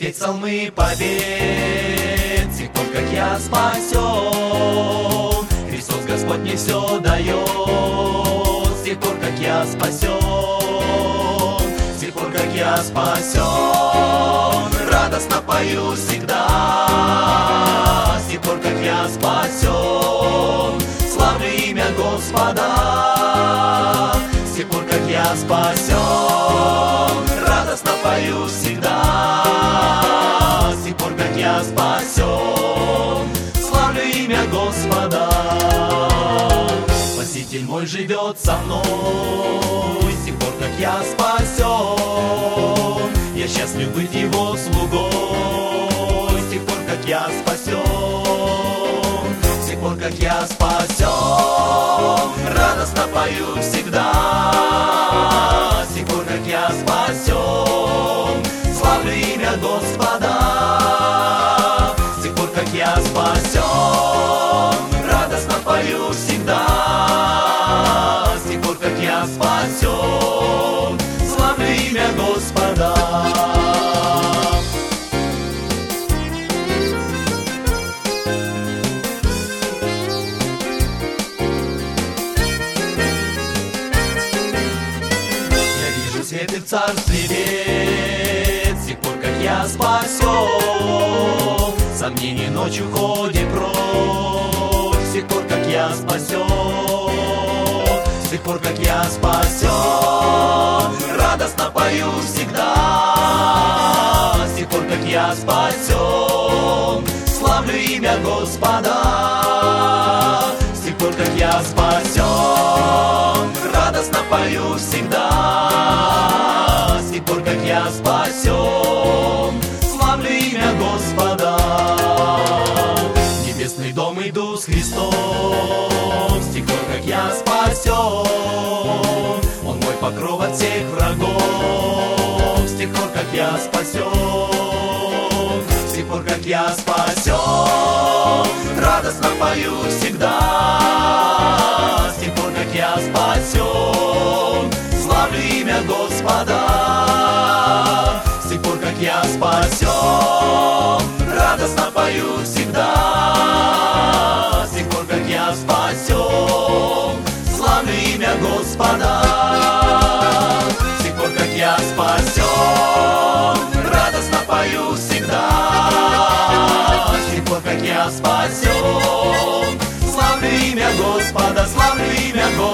петь псалмы побед, с тех пор, как я спасен. Христос Господь мне все дает, с тех пор, как я спасен. С тех пор, как я спасен, радостно пою всегда. С тех пор, как я спасен, славлю имя Господа. С тех пор, как я спасен, радостно пою всегда. С тех пор, как я спасен, славлю имя Господа. Спаситель мой живет со мной, с тех пор, как я спасен. Я счастлив быть Его слугой, с тех пор, как я спасен. С тех пор, как я спасен, радостно пою всегда. С тех пор, как я спасен, славлю имя Господа. С тех пор, как я спасен, радостно пою всегда. С тех пор, как я спасен, славлю имя Господа. Свет и в царстве век, с тех пор, как я спасен. Сомнений ночью ходит прочь, с тех пор, как я спасен. С тех пор, как я спасен, радостно пою всегда. С тех пор, как я спасен, славлю имя Господа. С тех пор, как я спасен, радостно пою всегда. С тех пор, как я спасен, славлю имя Господа. В небесный дом иду с Христом, с тех пор, как я спасен. Он мой покров от всех врагов, с тех пор, как я спасен. С тех пор, как я спасен, радостно пою всегда. С тех пор, как я спасен, славлю имя Господа. С тех пор, как я спасен, радостно пою всегда. С тех пор, как я спасен, славлю имя Господа. С тех пор, как я спасен, радостно пою всегда. С тех пор, как я спасен, славлю имя Господа, славлю имя Господа.